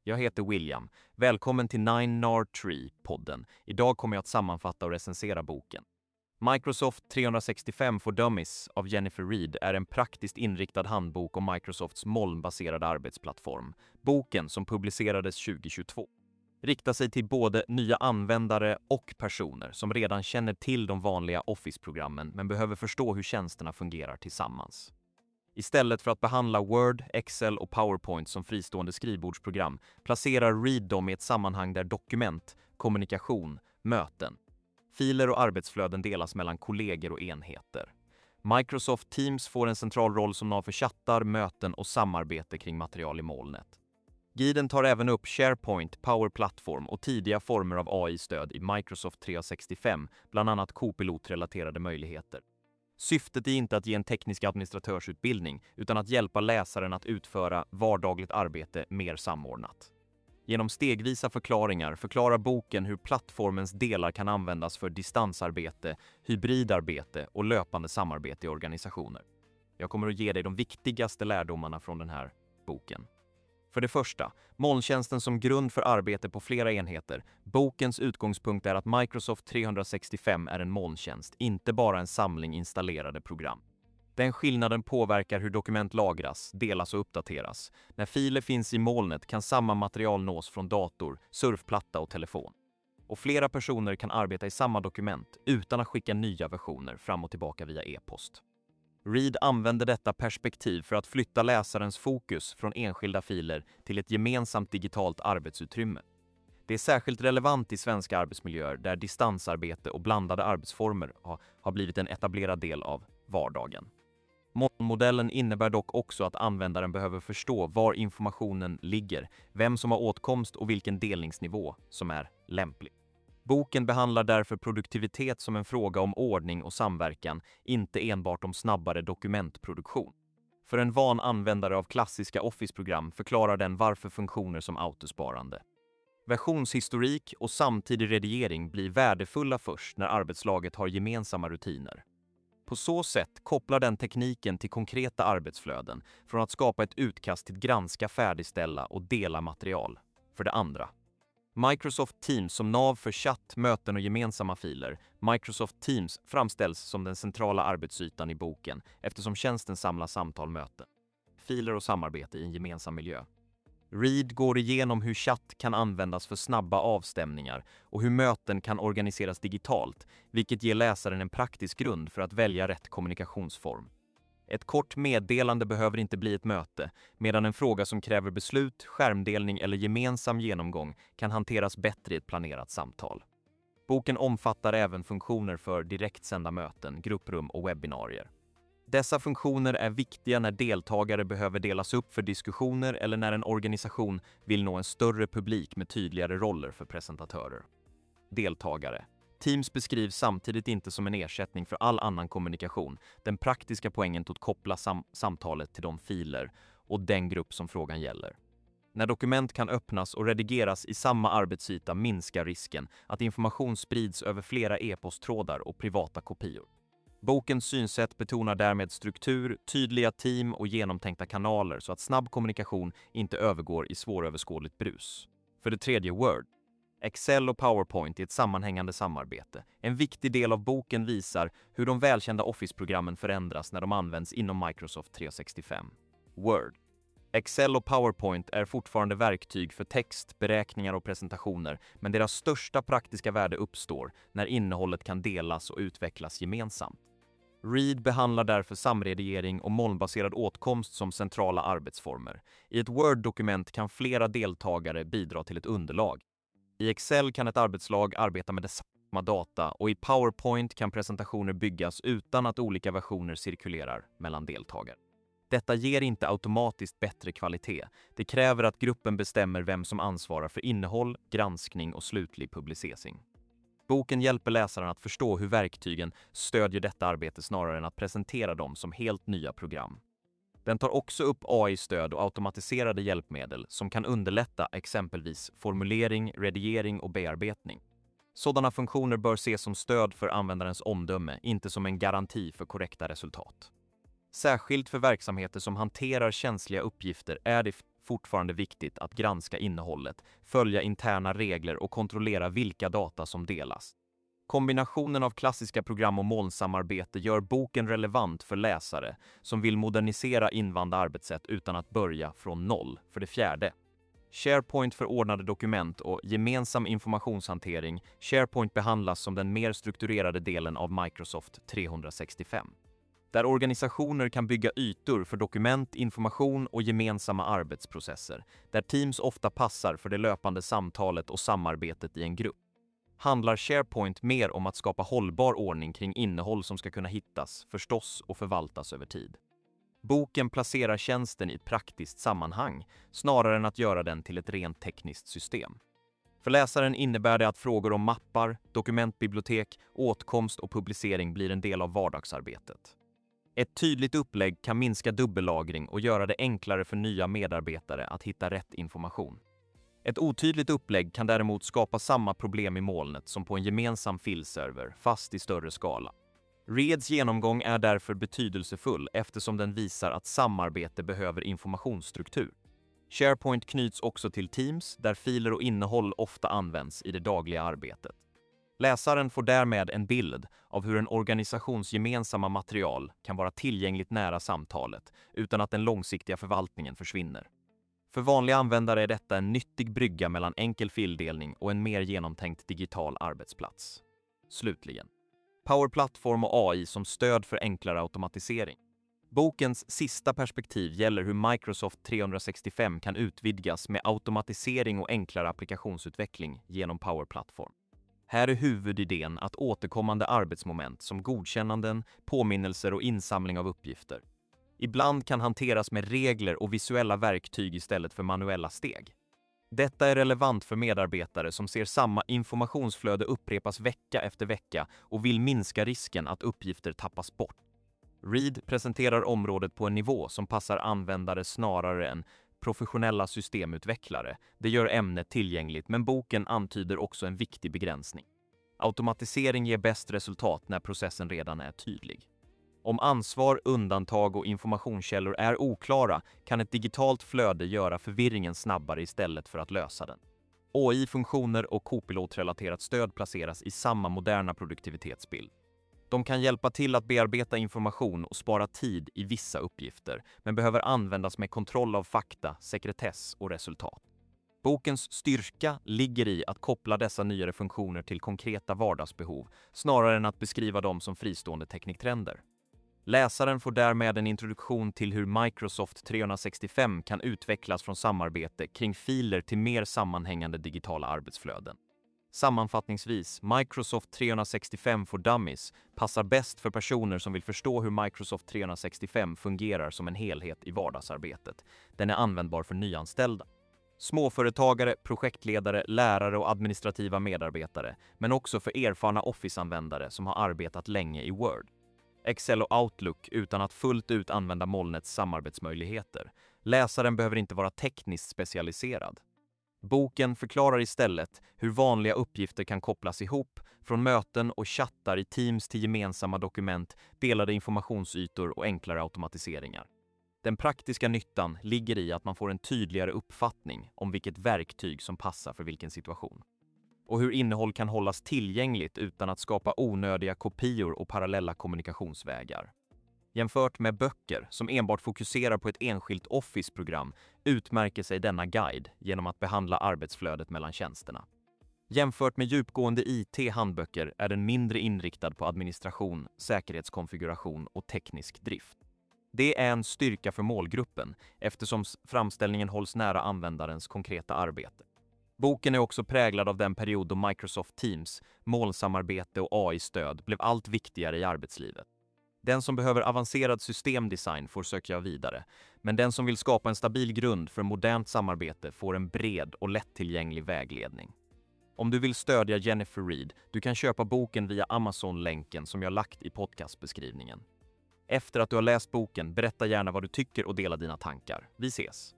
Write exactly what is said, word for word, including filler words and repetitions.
Jag heter William. Välkommen till Nine Nar Tree-podden. Idag kommer jag att sammanfatta och recensera boken. Microsoft trehundrasextiofem for Dummies av Jennifer Reed är en praktiskt inriktad handbok om Microsofts molnbaserade arbetsplattform. Boken, som publicerades tjugohundratjugotvå, riktar sig till både nya användare och personer som redan känner till de vanliga Office-programmen men behöver förstå hur tjänsterna fungerar tillsammans. Istället för att behandla Word, Excel och PowerPoint som fristående skrivbordsprogram placerar Reed dem i ett sammanhang där dokument, kommunikation, möten, filer och arbetsflöden delas mellan kollegor och enheter. Microsoft Teams får en central roll som nav för chattar, möten och samarbete kring material i molnet. Guiden tar även upp SharePoint, Power Platform och tidiga former av A I-stöd i Microsoft trehundrasextiofem, bland annat Copilot-relaterade möjligheter. Syftet är inte att ge en teknisk administratörsutbildning utan att hjälpa läsaren att utföra vardagligt arbete mer samordnat. Genom stegvisa förklaringar förklarar boken hur plattformens delar kan användas för distansarbete, hybridarbete och löpande samarbete i organisationer. Jag kommer att ge dig de viktigaste lärdomarna från den här boken. För det första, molntjänsten som grund för arbete på flera enheter. Bokens utgångspunkt är att Microsoft trehundrasextiofem är en molntjänst, inte bara en samling installerade program. Den skillnaden påverkar hur dokument lagras, delas och uppdateras. När filer finns i molnet kan samma material nås från dator, surfplatta och telefon. Och flera personer kan arbeta i samma dokument utan att skicka nya versioner fram och tillbaka via e-post. Reed använder detta perspektiv för att flytta läsarens fokus från enskilda filer till ett gemensamt digitalt arbetsutrymme. Det är särskilt relevant i svenska arbetsmiljöer där distansarbete och blandade arbetsformer har blivit en etablerad del av vardagen. Molnmodellen innebär dock också att användaren behöver förstå var informationen ligger, vem som har åtkomst och vilken delningsnivå som är lämplig. Boken behandlar därför produktivitet som en fråga om ordning och samverkan, inte enbart om snabbare dokumentproduktion. För en van användare av klassiska Office-program förklarar den varför funktioner som autosparande, versionshistorik och samtidig redigering blir värdefulla först när arbetslaget har gemensamma rutiner. På så sätt kopplar den tekniken till konkreta arbetsflöden, från att skapa ett utkast till granska, färdigställa och dela material. För det andra, Microsoft Teams som nav för chatt, möten och gemensamma filer. Microsoft Teams framställs som den centrala arbetsytan i boken eftersom tjänsten samlar samtal, möten, filer och samarbete i en gemensam miljö. Reed går igenom hur chatt kan användas för snabba avstämningar och hur möten kan organiseras digitalt, vilket ger läsaren en praktisk grund för att välja rätt kommunikationsform. Ett kort meddelande behöver inte bli ett möte, medan en fråga som kräver beslut, skärmdelning eller gemensam genomgång kan hanteras bättre i ett planerat samtal. Boken omfattar även funktioner för direktsända möten, grupprum och webbinarier. Dessa funktioner är viktiga när deltagare behöver delas upp för diskussioner eller när en organisation vill nå en större publik med tydligare roller för presentatörer. Deltagare. Teams beskrivs samtidigt inte som en ersättning för all annan kommunikation. Den praktiska poängen är att koppla sam- samtalet till de filer och den grupp som frågan gäller. När dokument kan öppnas och redigeras i samma arbetsyta minskar risken att information sprids över flera e-posttrådar och privata kopior. Bokens synsätt betonar därmed struktur, tydliga team och genomtänkta kanaler så att snabb kommunikation inte övergår i svåröverskådligt brus. För det tredje, Word, Excel och PowerPoint i ett sammanhängande samarbete. En viktig del av boken visar hur de välkända Office-programmen förändras när de används inom Microsoft trehundrasextiofem. Word, Excel och PowerPoint är fortfarande verktyg för text, beräkningar och presentationer, men deras största praktiska värde uppstår när innehållet kan delas och utvecklas gemensamt. Reed behandlar därför samredigering och molnbaserad åtkomst som centrala arbetsformer. I ett Word-dokument kan flera deltagare bidra till ett underlag. I Excel kan ett arbetslag arbeta med samma data och i PowerPoint kan presentationer byggas utan att olika versioner cirkulerar mellan deltagare. Detta ger inte automatiskt bättre kvalitet. Det kräver att gruppen bestämmer vem som ansvarar för innehåll, granskning och slutlig publicering. Boken hjälper läsaren att förstå hur verktygen stödjer detta arbete snarare än att presentera dem som helt nya program. Den tar också upp A I-stöd och automatiserade hjälpmedel som kan underlätta exempelvis formulering, redigering och bearbetning. Sådana funktioner bör ses som stöd för användarens omdöme, inte som en garanti för korrekta resultat. Särskilt för verksamheter som hanterar känsliga uppgifter är det fortfarande viktigt att granska innehållet, följa interna regler och kontrollera vilka data som delas. Kombinationen av klassiska program och molnsamarbete gör boken relevant för läsare som vill modernisera invanda arbetssätt utan att börja från noll. För det fjärde. SharePoint för ordnade dokument och gemensam informationshantering. SharePoint behandlas som den mer strukturerade delen av Microsoft trehundrasextiofem. Där organisationer kan bygga ytor för dokument, information och gemensamma arbetsprocesser. Där Teams ofta passar för det löpande samtalet och samarbetet i en grupp. Handlar SharePoint mer om att skapa hållbar ordning kring innehåll som ska kunna hittas, förstås och förvaltas över tid. Boken placerar tjänsten i ett praktiskt sammanhang, snarare än att göra den till ett rent tekniskt system. För läsaren innebär det att frågor om mappar, dokumentbibliotek, åtkomst och publicering blir en del av vardagsarbetet. Ett tydligt upplägg kan minska dubbellagring och göra det enklare för nya medarbetare att hitta rätt information. Ett otydligt upplägg kan däremot skapa samma problem i molnet som på en gemensam filserver, fast i större skala. Reeds genomgång är därför betydelsefull eftersom den visar att samarbete behöver informationsstruktur. SharePoint knyts också till Teams, där filer och innehåll ofta används i det dagliga arbetet. Läsaren får därmed en bild av hur en organisations gemensamma material kan vara tillgängligt nära samtalet utan att den långsiktiga förvaltningen försvinner. För vanliga användare är detta en nyttig brygga mellan enkel fildelning och en mer genomtänkt digital arbetsplats. Slutligen. Power Platform och A I som stöd för enklare automatisering. Bokens sista perspektiv gäller hur Microsoft trehundrasextiofem kan utvidgas med automatisering och enklare applikationsutveckling genom Power Platform. Här är huvudidén att återkommande arbetsmoment som godkännanden, påminnelser och insamling av uppgifter ibland kan hanteras med regler och visuella verktyg istället för manuella steg. Detta är relevant för medarbetare som ser samma informationsflöde upprepas vecka efter vecka och vill minska risken att uppgifter tappas bort. Reed presenterar området på en nivå som passar användare snarare än professionella systemutvecklare. Det gör ämnet tillgängligt, men boken antyder också en viktig begränsning. Automatisering ger bäst resultat när processen redan är tydlig. Om ansvar, undantag och informationskällor är oklara kan ett digitalt flöde göra förvirringen snabbare istället för att lösa den. A I-funktioner och Copilot-relaterat stöd placeras i samma moderna produktivitetsbild. De kan hjälpa till att bearbeta information och spara tid i vissa uppgifter, men behöver användas med kontroll av fakta, sekretess och resultat. Bokens styrka ligger i att koppla dessa nyare funktioner till konkreta vardagsbehov, snarare än att beskriva dem som fristående tekniktrender. Läsaren får därmed en introduktion till hur Microsoft trehundrasextiofem kan utvecklas från samarbete kring filer till mer sammanhängande digitala arbetsflöden. Sammanfattningsvis, Microsoft trehundrasextiofem for Dummies passar bäst för personer som vill förstå hur Microsoft trehundrasextiofem fungerar som en helhet i vardagsarbetet. Den är användbar för nyanställda, småföretagare, projektledare, lärare och administrativa medarbetare, men också för erfarna Office-användare som har arbetat länge i Word, Excel och Outlook utan att fullt ut använda molnets samarbetsmöjligheter. Läsaren behöver inte vara tekniskt specialiserad. Boken förklarar istället hur vanliga uppgifter kan kopplas ihop, från möten och chattar i Teams till gemensamma dokument, delade informationsytor och enklare automatiseringar. Den praktiska nyttan ligger i att man får en tydligare uppfattning om vilket verktyg som passar för vilken situation. Och hur innehåll kan hållas tillgängligt utan att skapa onödiga kopior och parallella kommunikationsvägar. Jämfört med böcker som enbart fokuserar på ett enskilt Office-program utmärker sig denna guide genom att behandla arbetsflödet mellan tjänsterna. Jämfört med djupgående I T-handböcker är den mindre inriktad på administration, säkerhetskonfiguration och teknisk drift. Det är en styrka för målgruppen eftersom framställningen hålls nära användarens konkreta arbete. Boken är också präglad av den period då Microsoft Teams, molnsamarbete och A I-stöd blev allt viktigare i arbetslivet. Den som behöver avancerad systemdesign får söka vidare, men den som vill skapa en stabil grund för modernt samarbete får en bred och lättillgänglig vägledning. Om du vill stödja Jennifer Reed, du kan köpa boken via Amazon-länken som jag lagt i podcastbeskrivningen. Efter att du har läst boken, berätta gärna vad du tycker och dela dina tankar. Vi ses!